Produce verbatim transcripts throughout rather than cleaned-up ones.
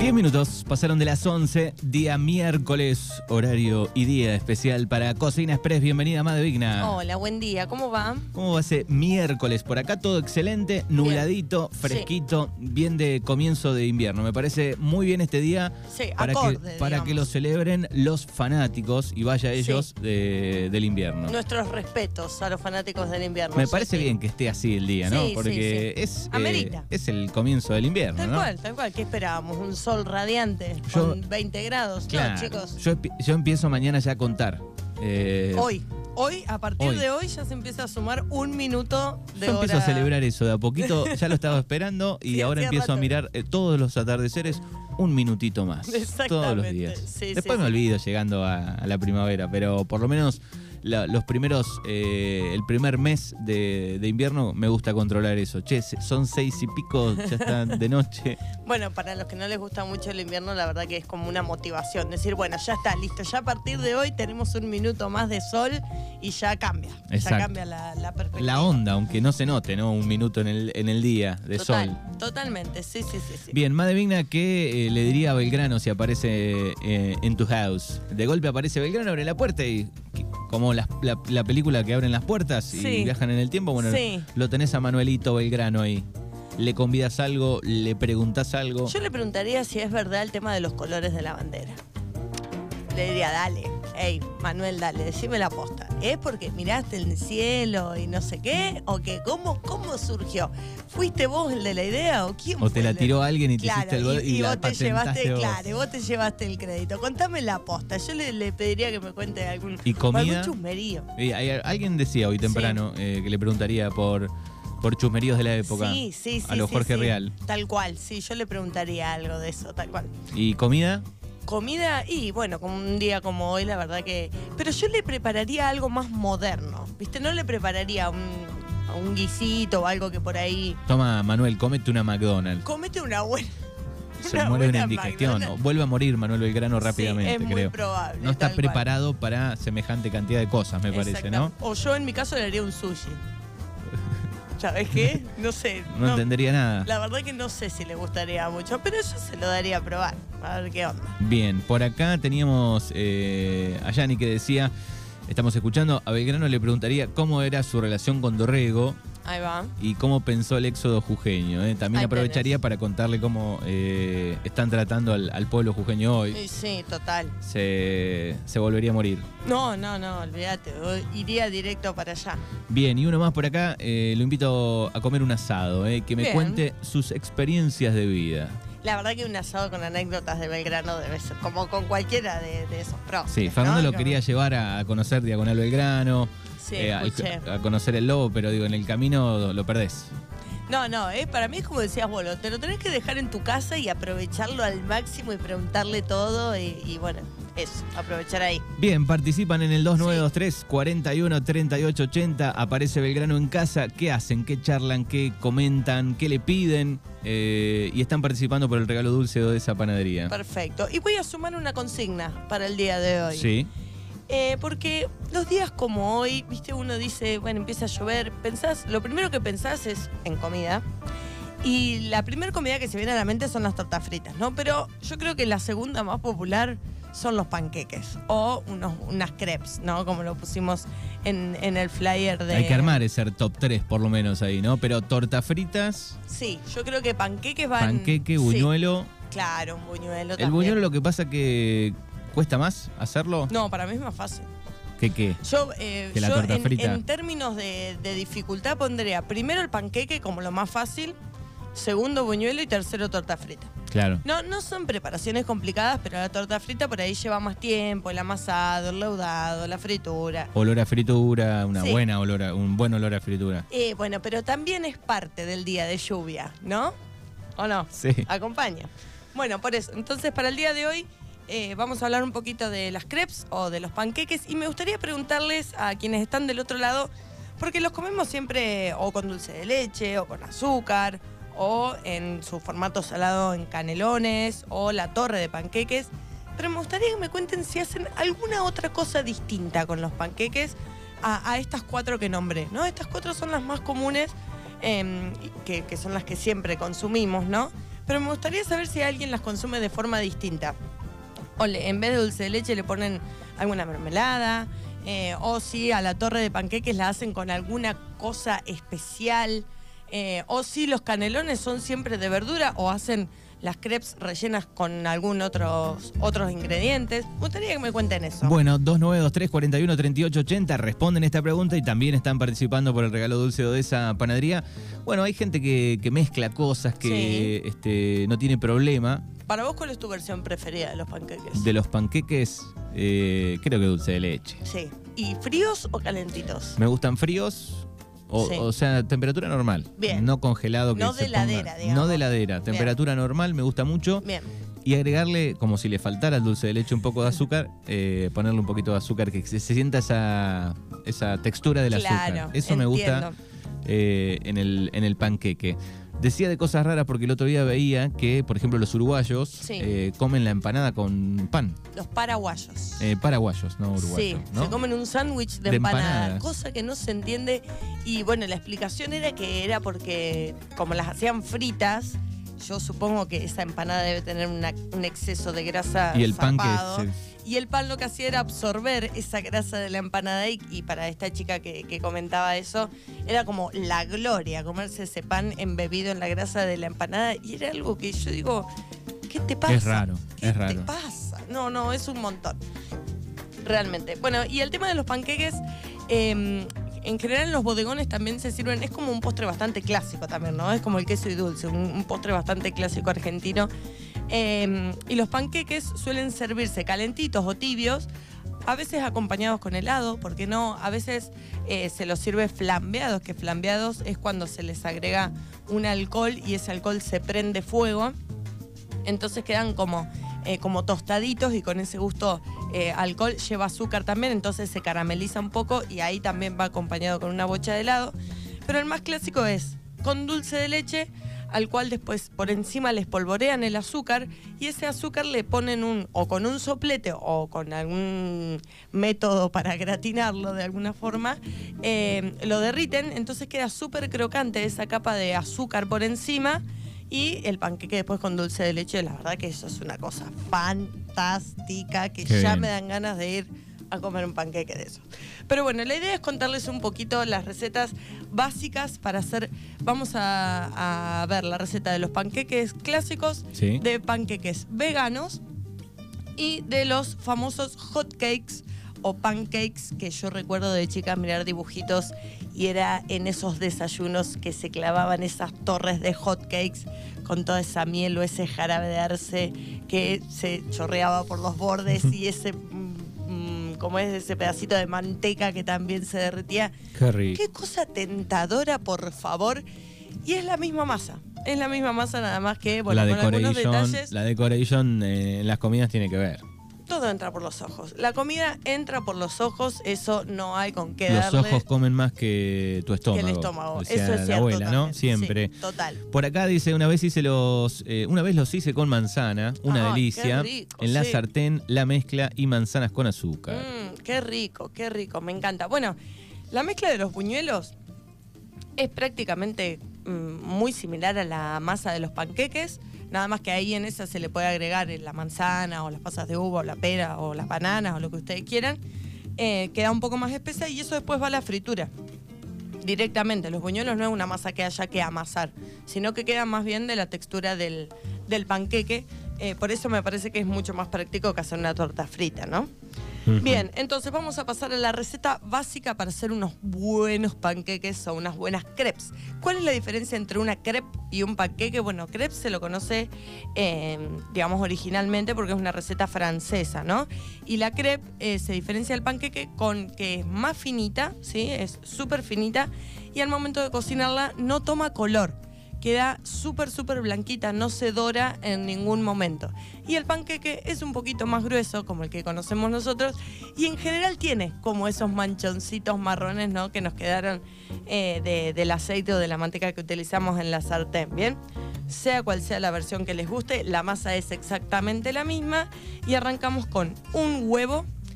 diez minutos pasaron de las once, día miércoles, horario y día especial para Cocina Express. Bienvenida, Made Vigna. Hola, buen día, ¿cómo va? ¿Cómo va ese miércoles? Por acá todo excelente, nubladito, bien. fresquito, sí. Bien de comienzo de invierno. Me parece muy bien este día sí, para, acorde, que, para digamos. que lo celebren los fanáticos y vaya ellos sí. de, del invierno. Nuestros respetos a los fanáticos del invierno. Me parece sí. bien que esté así el día, ¿no? Sí, Porque sí, sí. es, Amerita. Eh, es el comienzo del invierno, tal ¿no? cual, tal cual. ¿Qué esperábamos? ¿Un sol radiante Yo, con veinte grados? Claro, no, chicos. Yo, yo empiezo mañana ya a contar. Eh, hoy. Hoy, a partir hoy. de hoy, ya se empieza a sumar un minuto de Yo hora. empiezo a celebrar eso de a poquito. Ya lo estaba esperando y sí, ahora empiezo rato. a mirar eh, todos los atardeceres un minutito más. Todos los días. Sí, Después sí, me sí. olvido llegando a, a la primavera, pero por lo menos la, los primeros, eh, el primer mes de, de invierno me gusta controlar eso. Che, son seis y pico, ya está de noche. Bueno, para los que no les gusta mucho el invierno, la verdad que es como una motivación. Decir, bueno, ya está, listo. Ya a partir de hoy tenemos un minuto más de sol y ya cambia. Exacto. Ya cambia la, la perspectiva. La onda, aunque no se note, ¿no? Un minuto en el, en el día de Total, sol. Totalmente, sí, sí, sí. sí. Bien, Made Vigna, ¿qué eh, le diría a Belgrano si aparece eh, en tu house? De golpe aparece Belgrano, abre la puerta y... Como la, la, la película que abren las puertas y sí. viajan en el tiempo, bueno, sí. lo tenés a Manuelito Belgrano ahí. Le convidas algo, le preguntás algo. Yo le preguntaría si es verdad el tema de los colores de la bandera. Le diría, dale, hey, Manuel, dale, decime la posta. ¿Es porque miraste el cielo y no sé qué? ¿O qué? ¿Cómo, cómo surgió? ¿Fuiste vos el de la idea o quién o fue? te la tiró alguien y te claro, hiciste el gol y, y, y la vos te llevaste, vos. claro, y vos te llevaste el crédito. Contame la posta. Yo le, le pediría que me cuente algún, ¿Y comida? algún chusmerío. Y hay, alguien decía hoy temprano sí. eh, que le preguntaría por, por chusmeríos de la época. Sí, sí, sí. A los sí, Jorge sí. Real. Tal cual, sí, yo le preguntaría algo de eso, tal cual. ¿Y comida? Comida, y bueno, como un día como hoy, la verdad que... Pero yo le prepararía algo más moderno, ¿viste? No le prepararía un, un guisito o algo que por ahí... Toma, Manuel, cómete una McDonald's. Cómete una buena... Se una muere buena una indigestión. McDonald's. Vuelve a morir Manuel Belgrano rápidamente, sí, es creo. muy probable. No está tal preparado cual. para semejante cantidad de cosas, me parece, ¿no? O yo en mi caso le haría un sushi. ¿Sabes qué? No sé. No, no entendería nada. La verdad que no sé si le gustaría mucho, pero yo se lo daría a probar. A ver qué onda. Bien, por acá teníamos eh, a Yanni que decía, estamos escuchando, a Belgrano le preguntaría cómo era su relación con Dorrego. Ahí va. Y cómo pensó el éxodo jujeño. ¿eh? También Ahí aprovecharía tenés. para contarle cómo eh, están tratando al, al pueblo jujeño hoy. Sí, sí, total. Se, se volvería a morir. No, no, no, olvídate. Iría directo para allá. Bien, y uno más por acá, eh, lo invito a comer un asado, eh, que me Bien. cuente sus experiencias de vida. La verdad que un asado con anécdotas de Belgrano debe ser como con cualquiera de, de esos pros. Sí, Fernando ¿no? lo Como... quería llevar a conocer Diagonal Belgrano, Sí, eh, al- escuché. a conocer el lobo, pero digo, en el camino lo perdés. No, no, eh, para mí es como decías vos, te lo tenés que dejar en tu casa y aprovecharlo al máximo y preguntarle todo y, y bueno, eso, aprovechar ahí. Bien, participan en el dos nueve dos tres, cuatro uno, tres ocho ocho cero. Aparece Belgrano en casa. ¿Qué hacen? ¿Qué charlan? ¿Qué comentan? ¿Qué le piden? Eh, y están participando por el regalo dulce de esa panadería. Perfecto. Y voy a sumar una consigna para el día de hoy. Sí. Eh, porque los días como hoy, viste, uno dice, bueno, empieza a llover, pensás, lo primero que pensás es en comida. Y la primera comida que se viene a la mente son las tortas fritas, ¿no? Pero yo creo que la segunda más popular son los panqueques o unos, unas crepes, ¿no? Como lo pusimos en, en el flyer de... Hay que armar ese top tres por lo menos ahí, ¿no? Pero tortas fritas, Sí, yo creo que panqueques van... panqueque, Sí, buñuelo. claro, un buñuelo El también. buñuelo lo que pasa que cuesta más hacerlo No, para mí es más fácil. que qué. Yo, eh, Que la yo torta en, frita. en términos de, de dificultad pondría primero el panqueque como lo más fácil, segundo buñuelo y tercero torta frita. Claro. No, no son preparaciones complicadas, pero la torta frita por ahí lleva más tiempo, el amasado, el leudado, la fritura. Olor a fritura, una Sí. buena olor a, un buen olor a fritura. Eh, bueno, pero también es parte del día de lluvia, ¿no? ¿O no? Sí. Acompaña. Bueno, por eso. Entonces, para el día de hoy eh, vamos a hablar un poquito de las crepes o de los panqueques y me gustaría preguntarles a quienes están del otro lado, porque los comemos siempre o con dulce de leche o con azúcar o en su formato salado en canelones o la torre de panqueques, pero me gustaría que me cuenten si hacen alguna otra cosa distinta con los panqueques a, a estas cuatro que nombré, ¿no? Estas cuatro son las más comunes, eh, que, que son las que siempre consumimos, ¿no? pero me gustaría saber si alguien las consume de forma distinta. O le, en vez de dulce de leche le ponen alguna mermelada, eh, o si a la torre de panqueques la hacen con alguna cosa especial, eh, o si los canelones son siempre de verdura o hacen las crepes rellenas con algún otros, otros ingredientes. Me gustaría que me cuenten eso. Bueno, dos nueve dos tres, cuatro uno, tres ocho ocho cero responden esta pregunta y también están participando por el regalo dulce de Odessa Panadería. Bueno, hay gente que, que mezcla cosas, que sí. este, no tiene problema. Para vos, ¿cuál es tu versión preferida de los panqueques? De los panqueques, eh, creo que dulce de leche. Sí. ¿Y fríos o calentitos? Me gustan fríos. O, sí. o sea, temperatura normal. Bien. No congelado. Que no se de heladera, ponga. digamos. No de heladera. Temperatura Bien. normal, me gusta mucho. Bien. Y agregarle, como si le faltara al dulce de leche, un poco de azúcar, eh, ponerle un poquito de azúcar, que se, se sienta esa, esa textura del claro, azúcar. Eso entiendo. me gusta eh, en, el, en el panqueque. Decía de cosas raras porque el otro día veía que, por ejemplo, los uruguayos sí. eh, comen la empanada con pan. Los paraguayos. Eh, paraguayos, no uruguayos. Sí, ¿no? se comen un sándwich de, de empanada, empanadas. Cosa que no se entiende. Y bueno, la explicación era que era porque, como las hacían fritas, yo supongo que esa empanada debe tener una, un exceso de grasa. Y el zapado, pan que se... Y el pan lo que hacía era absorber esa grasa de la empanada y, y para esta chica que, que comentaba eso, era como la gloria comerse ese pan embebido en la grasa de la empanada y era algo que yo digo, ¿qué te pasa? Es raro, ¿Qué es raro. te pasa? No, no, es un montón. Realmente. Bueno, y el tema de los panqueques, eh, en general en los bodegones también se sirven, es como un postre bastante clásico también, ¿no? Es como el queso y dulce, un, un postre bastante clásico argentino. Eh, y los panqueques suelen servirse calentitos o tibios, a veces acompañados con helado, ¿por qué no? A veces eh, se los sirve flambeados, que flambeados es cuando se les agrega un alcohol y ese alcohol se prende fuego. Entonces quedan como, eh, como tostaditos y con ese gusto eh, alcohol lleva azúcar también, entonces se carameliza un poco y ahí también va acompañado con una bocha de helado. Pero el más clásico es con dulce de leche, al cual después por encima les polvorean el azúcar y ese azúcar le ponen un, o con un soplete o con algún método para gratinarlo de alguna forma, eh, lo derriten, entonces queda súper crocante esa capa de azúcar por encima y el panqueque después con dulce de leche, la verdad que eso es una cosa fantástica que Qué ya bien. me dan ganas de ir a comer un panqueque de eso. Pero bueno, la idea es contarles un poquito las recetas básicas para hacer. Vamos a, a ver la receta de los panqueques clásicos, sí. de panqueques veganos y de los famosos hot cakes o pancakes que yo recuerdo de chica mirar dibujitos y era en esos desayunos que se clavaban esas torres de hot cakes con toda esa miel o ese jarabe de arce que se chorreaba por los bordes y ese... como es ese pedacito de manteca que también se derretía. Qué rico. Qué cosa tentadora, por favor. Y es la misma masa. Es la misma masa, nada más que, bueno, la con algunos detalles. La decoration eh, en las comidas tiene que ver. Todo entra por los ojos. La comida entra por los ojos, eso no hay con qué Los darle. ojos comen más que tu estómago. Que el estómago, decía eso es la cierto. abuela, ¿no? También. Siempre. Sí, total. Por acá dice, una vez hice los, eh, una vez los hice con manzana, una Ay, delicia. qué rico, en la sí. sartén, la mezcla y manzanas con azúcar. Mm, qué rico, qué rico, me encanta. Bueno, la mezcla de los buñuelos es prácticamente mm, muy similar a la masa de los panqueques, nada más que ahí en esa se le puede agregar la manzana o las pasas de uva o la pera o las bananas o lo que ustedes quieran. Eh, queda un poco más espesa y eso después va a la fritura. Directamente, los buñuelos no es una masa que haya que amasar, sino que queda más bien de la textura del, del panqueque. Eh, por eso me parece que es mucho más práctico que hacer una torta frita, ¿no? Uh-huh. Bien, entonces vamos a pasar a la receta básica para hacer unos buenos panqueques o unas buenas crepes. ¿Cuál es la diferencia entre una crepe y un panqueque? Bueno, crepe se lo conoce, eh, digamos, originalmente porque es una receta francesa, ¿no? Y la crepe eh, se diferencia del panqueque con que es más finita, ¿sí? Es súper finita y al momento de cocinarla no toma color. Queda súper, súper blanquita, no se dora en ningún momento. Y el panqueque es un poquito más grueso, como el que conocemos nosotros, y en general tiene como esos manchoncitos marrones, ¿no? Que nos quedaron eh, de, del aceite o de la manteca que utilizamos en la sartén, ¿bien? Sea cual sea la versión que les guste, la masa es exactamente la misma y arrancamos con un huevo,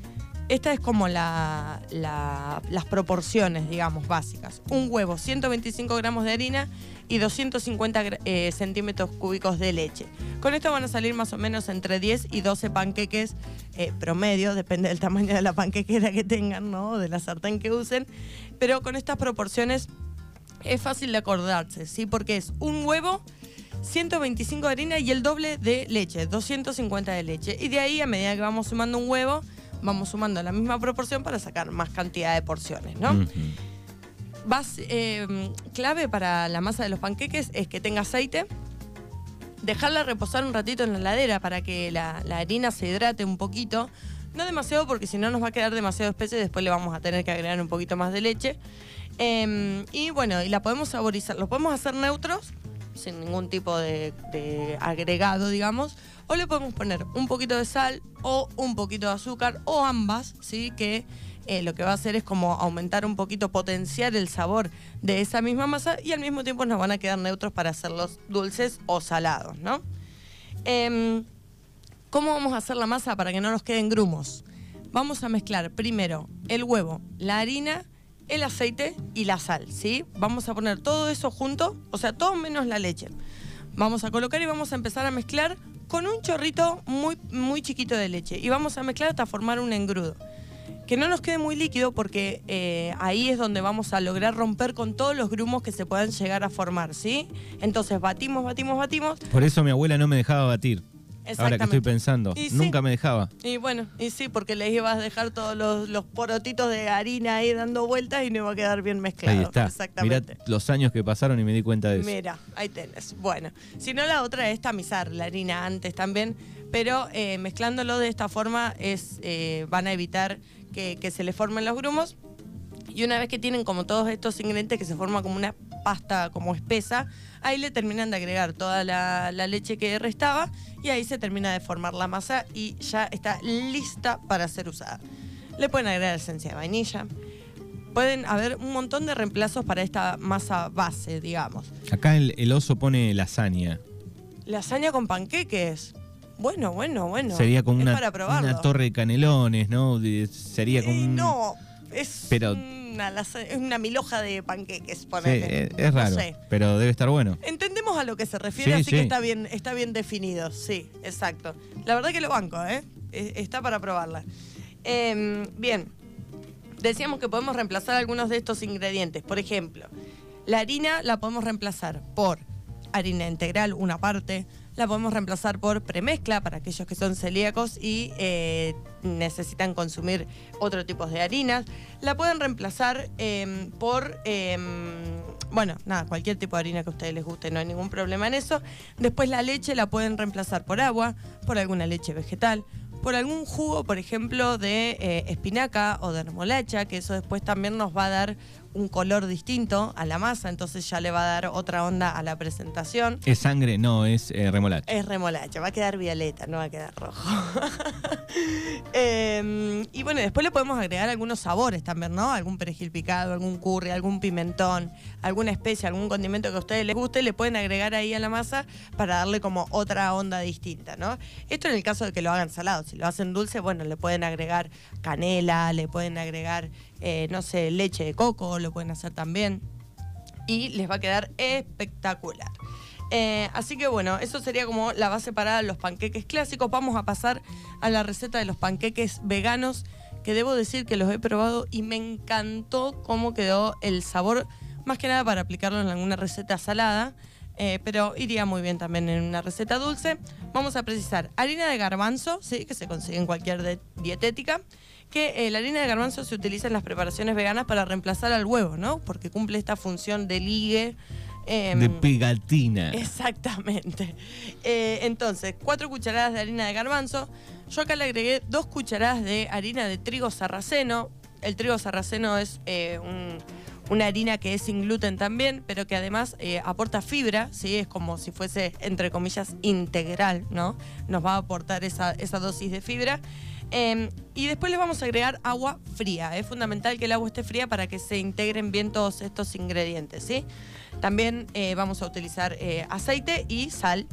esta es como la, la, las proporciones, digamos, básicas. Un huevo, ciento veinticinco gramos de harina y doscientos cincuenta eh, centímetros cúbicos de leche. Con esto van a salir más o menos entre diez y doce panqueques eh, promedio, depende del tamaño de la panquequera que tengan, ¿no? De la sartén que usen. Pero con estas proporciones es fácil de acordarse, ¿sí? Porque es un huevo, ciento veinticinco de harina y el doble de leche, doscientos cincuenta de leche. Y de ahí, a medida que vamos sumando un huevo, vamos sumando la misma proporción para sacar más cantidad de porciones, ¿no? Uh-huh. Vas, eh, clave para la masa de los panqueques es que tenga aceite, dejarla reposar un ratito en la heladera para que la, la harina se hidrate un poquito, no demasiado porque si no nos va a quedar demasiado espesa y después le vamos a tener que agregar un poquito más de leche. Eh, y bueno, y la podemos saborizar, lo podemos hacer neutros, sin ningún tipo de, de agregado, digamos, o le podemos poner un poquito de sal o un poquito de azúcar o ambas, ¿sí? Que eh, lo que va a hacer es como aumentar un poquito, potenciar el sabor de esa misma masa y al mismo tiempo nos van a quedar neutros para hacerlos dulces o salados, ¿no? Eh, ¿Cómo vamos a hacer la masa para que no nos queden grumos? Vamos a mezclar primero el huevo, la harina, el aceite y la sal, ¿sí? Vamos a poner todo eso junto, o sea, todo menos la leche. Vamos a colocar y vamos a empezar a mezclar con un chorrito muy, muy chiquito de leche. Y vamos a mezclar hasta formar un engrudo. Que no nos quede muy líquido porque eh, ahí es donde vamos a lograr romper con todos los grumos que se puedan llegar a formar, ¿sí? Entonces batimos, batimos, batimos. Por eso mi abuela no me dejaba batir. Ahora que estoy pensando, y nunca sí. me dejaba. Y bueno, y sí, porque les ibas a dejar todos los, los porotitos de harina ahí dando vueltas y no iba a quedar bien mezclado. Ahí está. Exactamente. Mirá los años que pasaron y me di cuenta de eso. Mira, ahí tenés. Bueno, si no, la otra es tamizar la harina antes también, pero eh, mezclándolo de esta forma es eh, van a evitar que, que se les formen los grumos. Y una vez que tienen como todos estos ingredientes que se forma como una pasta como espesa, ahí le terminan de agregar toda la, la leche que restaba y ahí se termina de formar la masa y ya está lista para ser usada. Le pueden agregar esencia de vainilla. Pueden haber un montón de reemplazos para esta masa base, digamos. Acá el, el oso pone lasaña. Lasaña con panqueques. Bueno, bueno, bueno. Sería como una, una torre de canelones, ¿no? Sería como un... No, es... Pero... Una, es una milhoja de panqueques, ponele. Sí, es, es raro, no sé. Pero debe estar bueno. Entendemos a lo que se refiere, sí, así sí. que está bien, está bien definido. Sí, exacto. La verdad que lo banco, ¿eh? Está para probarla. Eh, bien, decíamos que podemos reemplazar algunos de estos ingredientes. Por ejemplo, la harina la podemos reemplazar por harina integral, una parte. La podemos reemplazar por premezcla para aquellos que son celíacos y eh, necesitan consumir otro tipo de harinas. La pueden reemplazar eh, por, eh, bueno, nada, cualquier tipo de harina que a ustedes les guste, no hay ningún problema en eso. Después la leche la pueden reemplazar por agua, por alguna leche vegetal, por algún jugo, por ejemplo, de eh, espinaca o de remolacha, que eso después también nos va a dar un color distinto a la masa, entonces ya le va a dar otra onda a la presentación. Es sangre, no, es eh, remolacha. Es remolacha, va a quedar violeta, no va a quedar rojo. eh, y bueno, después le podemos agregar algunos sabores también, ¿no? Algún perejil picado, algún curry, algún pimentón, alguna especia, algún condimento que a ustedes les guste, le pueden agregar ahí a la masa para darle como otra onda distinta, ¿no? Esto en el caso de que lo hagan salado. Si lo hacen dulce, bueno, le pueden agregar canela, le pueden agregar, eh, no sé, leche de coco, lo pueden hacer también. Y les va a quedar espectacular. Eh, así que bueno, eso sería como la base para los panqueques clásicos. Vamos a pasar a la receta de los panqueques veganos, que debo decir que los he probado y me encantó cómo quedó el sabor, más que nada para aplicarlo en alguna receta salada. Eh, pero iría muy bien también en una receta dulce. Vamos a precisar harina de garbanzo, ¿sí? Que se consigue en cualquier de- dietética, que eh, la harina de garbanzo se utiliza en las preparaciones veganas para reemplazar al huevo, ¿no? Porque cumple esta función de ligue. Eh, de pegatina. Exactamente. Eh, entonces, cuatro cucharadas de harina de garbanzo. Yo acá le agregué dos cucharadas de harina de trigo sarraceno. El trigo sarraceno es eh, un... una harina que es sin gluten también, pero que además eh, aporta fibra, ¿sí? Es como si fuese, entre comillas, integral, ¿no? Nos va a aportar esa, esa dosis de fibra. Eh, y después le vamos a agregar agua fría. Es fundamental que el agua esté fría para que se integren bien todos estos ingredientes, ¿sí? También eh, vamos a utilizar eh, aceite y sal.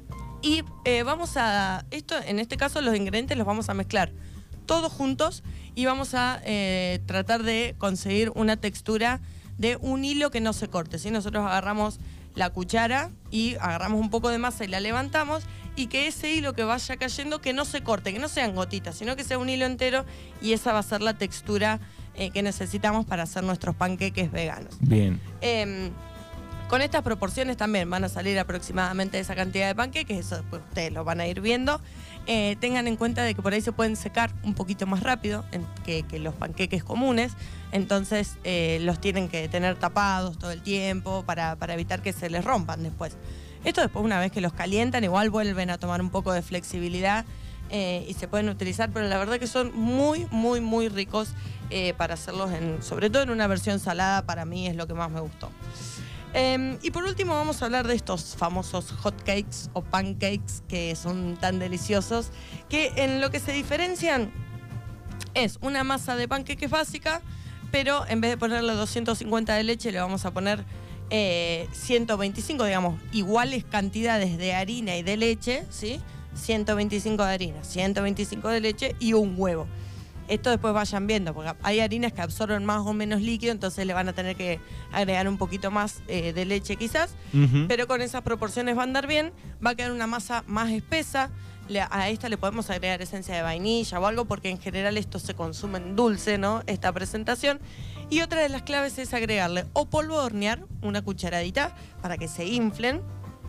Y eh, vamos a, esto en este caso los ingredientes los vamos a mezclar todos juntos y vamos a eh, tratar de conseguir una textura de un hilo que no se corte, ¿sí? Nosotros agarramos la cuchara y agarramos un poco de masa y la levantamos, y que ese hilo que vaya cayendo que no se corte, que no sean gotitas, sino que sea un hilo entero, y esa va a ser la textura eh, que necesitamos para hacer nuestros panqueques veganos. Bien. Eh, con estas proporciones también van a salir aproximadamente esa cantidad de panqueques, eso después ustedes lo van a ir viendo. Eh, tengan en cuenta de que por ahí se pueden secar un poquito más rápido en, que, que los panqueques comunes, entonces eh, los tienen que tener tapados todo el tiempo para, para evitar que se les rompan después. Esto después, una vez que los calientan, igual vuelven a tomar un poco de flexibilidad eh, y se pueden utilizar, pero la verdad que son muy, muy, muy ricos eh, para hacerlos, en, sobre todo en una versión salada, para mí es lo que más me gustó. Eh, y por último vamos a hablar de estos famosos hotcakes o pancakes que son tan deliciosos, que en lo que se diferencian es una masa de panqueques básica, pero en vez de ponerle doscientos cincuenta de leche le vamos a poner eh, ciento veinticinco, digamos, iguales cantidades de harina y de leche, ¿sí? ciento veinticinco de harina, ciento veinticinco de leche y un huevo. Esto después vayan viendo, porque hay harinas que absorben más o menos líquido, entonces le van a tener que agregar un poquito más eh, de leche quizás, uh-huh. pero con esas proporciones va a andar bien, va a quedar una masa más espesa. Le, a esta le podemos agregar esencia de vainilla o algo, porque en general esto se consume en dulce, ¿no? Esta presentación. Y otra de las claves es agregarle o polvo de hornear, una cucharadita para que se inflen,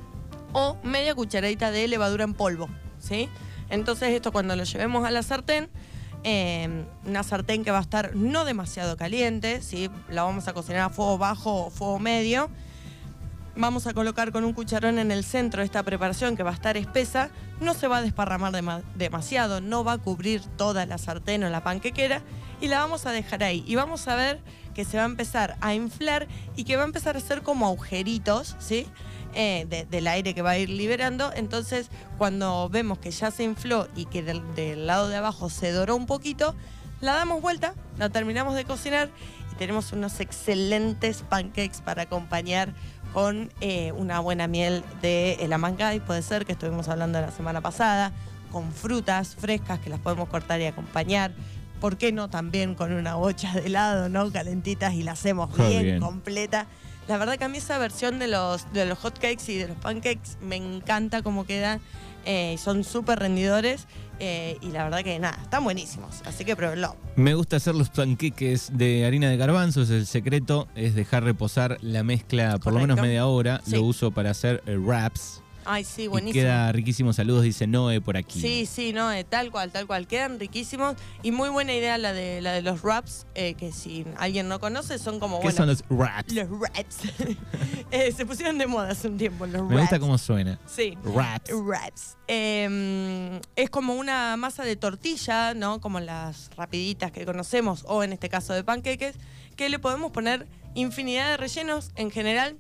o media cucharadita de levadura en polvo, ¿sí? Entonces esto cuando lo llevemos a la sartén, Eh, una sartén que va a estar no demasiado caliente, ¿sí? La vamos a cocinar a fuego bajo o fuego medio. Vamos a colocar con un cucharón en el centro esta preparación que va a estar espesa, no se va a desparramar dem- demasiado, no va a cubrir toda la sartén o la panquequera, y la vamos a dejar ahí. Y vamos a ver que se va a empezar a inflar y que va a empezar a hacer como agujeritos, ¿sí? Eh, de, del aire que va a ir liberando. Entonces cuando vemos que ya se infló y que del, del lado de abajo se doró un poquito, la damos vuelta, la terminamos de cocinar y tenemos unos excelentes pancakes para acompañar con eh, una buena miel de el Amancay, puede ser, que estuvimos hablando la semana pasada, con frutas frescas que las podemos cortar y acompañar. ¿Por qué no también con una bocha de helado, ¿no? Calentitas, y la hacemos bien, bien completa. La verdad que a mí esa versión de los, de los hotcakes y de los pancakes me encanta cómo quedan. Eh, son súper rendidores eh, y la verdad que nada, están buenísimos. Así que pruébenlo. Me gusta hacer los panqueques de harina de garbanzos. El secreto es dejar reposar la mezcla por Correcto. Lo menos media hora. Sí. Lo uso para hacer eh, wraps. Ay, sí, buenísimo. Y queda riquísimo. Saludos, dice Noé por aquí. Sí, sí, Noé, tal cual, tal cual. Quedan riquísimos y muy buena idea la de, la de los wraps, eh, que si alguien no conoce son como... ¿Qué bueno, son los wraps? Los wraps. eh, se pusieron de moda hace un tiempo los wraps. Me gusta cómo suena. Sí. Wraps. Wraps. Eh, es como una masa de tortilla, ¿no? Como las rapiditas que conocemos, o en este caso de panqueques, que le podemos poner infinidad de rellenos. En general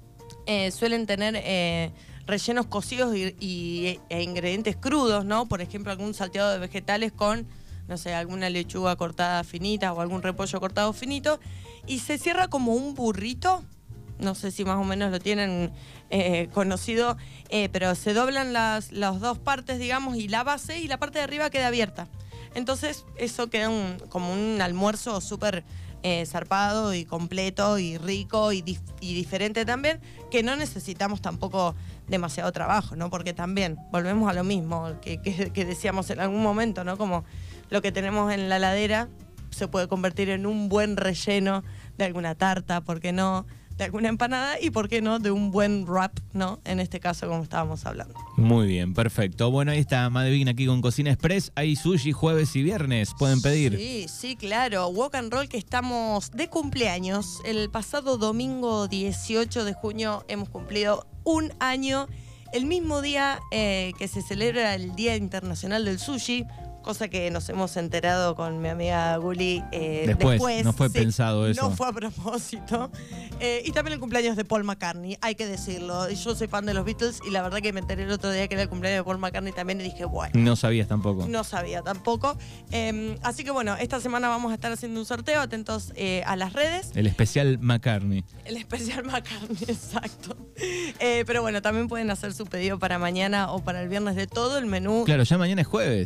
eh, suelen tener... Eh, rellenos cocidos y, y, e ingredientes crudos, ¿no? Por ejemplo, algún salteado de vegetales con, no sé, alguna lechuga cortada finita o algún repollo cortado finito. Y se cierra como un burrito, no sé si más o menos lo tienen eh, conocido, eh, pero se doblan las, las dos partes, digamos, y la base y la parte de arriba queda abierta. Entonces eso queda un, como un almuerzo súper... Eh, zarpado y completo y rico y, dif y diferente también, que no necesitamos tampoco demasiado trabajo, ¿no? Porque también volvemos a lo mismo que, que, que decíamos en algún momento, ¿no? Como lo que tenemos en la heladera se puede convertir en un buen relleno de alguna tarta, ¿por qué no? De alguna empanada y, ¿por qué no?, de un buen wrap, ¿no? En este caso, como estábamos hablando. Muy bien, perfecto. Bueno, ahí está Madevin aquí con Cocina Express. Hay sushi jueves y viernes, pueden pedir. Sí, sí, claro. Walk and Roll, que estamos de cumpleaños. El pasado domingo dieciocho de junio hemos cumplido un año. El mismo día eh, que se celebra el Día Internacional del Sushi, cosa que nos hemos enterado con mi amiga Guli eh, después, después. No fue sí, pensado eso. No fue a propósito. Eh, y también el cumpleaños de Paul McCartney, hay que decirlo. Yo soy fan de los Beatles y la verdad que me enteré el otro día que era el cumpleaños de Paul McCartney también y dije, bueno. No sabías tampoco. No sabía tampoco. Eh, así que bueno, esta semana vamos a estar haciendo un sorteo, atentos eh, a las redes. El especial McCartney. El especial McCartney, exacto. Eh, pero bueno, también pueden hacer su pedido para mañana o para el viernes de todo el menú. Claro, ya mañana es jueves. Mañana es jueves.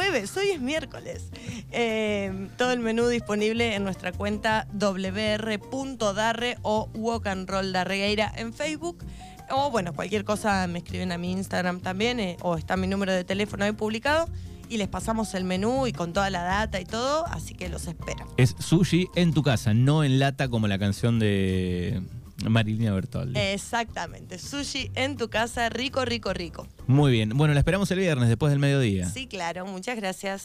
jueves, hoy es miércoles. Eh, todo el menú disponible en nuestra cuenta w r punto darre o Walk and Roll Darregueira en Facebook. O bueno, cualquier cosa me escriben a mi Instagram también, eh, o está mi número de teléfono ahí publicado. Y les pasamos el menú y con toda la data y todo, así que los espero. Es sushi en tu casa, no en lata como la canción de Marilina Bertoldi. Exactamente, sushi en tu casa, rico, rico, rico. Muy bien, bueno, la esperamos el viernes después del mediodía. Sí, claro, muchas gracias.